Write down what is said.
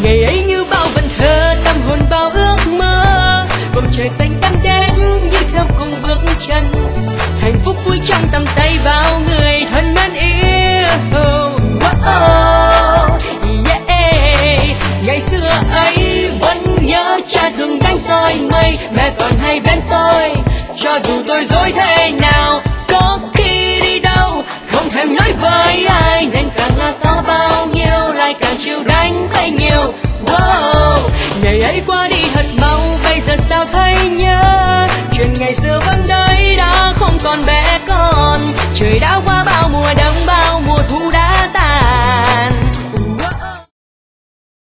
ngày ấy như bao vần thơ, tâm hồn bao ước mơ, bầu trời xanh đắm đen như theo cùng bước chân, hạnh phúc vui trong tầm tay bao người thân mến yêu. Yeah. Ngày xưa ấy vẫn nhớ cha thường gánh soi mây, mẹ còn hay bên tôi cho dù tôi dối thế nào, có khi đi đâu không thèm nói với ai, nên càng là to bao nhiêu lại càng chịu đánh bấy nhiêu. Ngày ấy qua đi